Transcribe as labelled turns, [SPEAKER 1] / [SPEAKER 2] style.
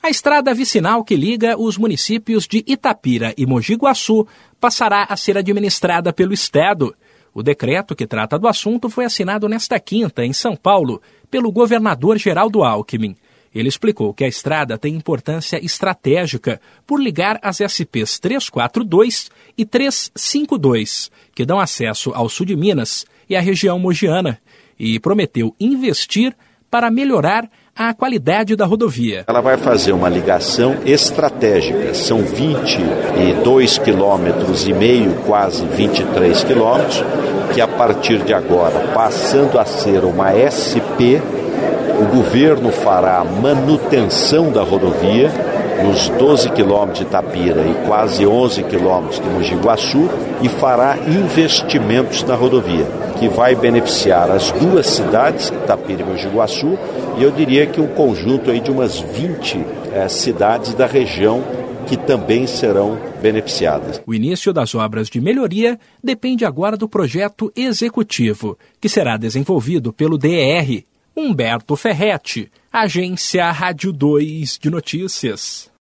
[SPEAKER 1] A estrada vicinal que liga os municípios de Itapira e Mogi Guaçu passará a ser administrada pelo Estado. O decreto que trata do assunto foi assinado nesta quinta, em São Paulo, pelo governador Geraldo Alckmin. Ele explicou que a estrada tem importância estratégica por ligar as SPs 342 e 352, que dão acesso ao sul de Minas e à região mogiana, e prometeu investir para melhorar a qualidade da rodovia.
[SPEAKER 2] Ela vai fazer uma ligação estratégica, são 22,5 quilômetros, quase 23 quilômetros, que a partir de agora, passando a ser uma SP, o governo fará a manutenção da rodovia nos 12 quilômetros de Itapira e quase 11 quilômetros de Mogi Guaçu e fará investimentos na rodovia, que vai beneficiar as duas cidades, Itapira e Mogi Guaçu, e eu diria que um conjunto aí de umas 20 cidades da região que também serão beneficiadas.
[SPEAKER 1] O início das obras de melhoria depende agora do projeto executivo, que será desenvolvido pelo DR. Humberto Ferretti, Agência Rádio 2 de Notícias.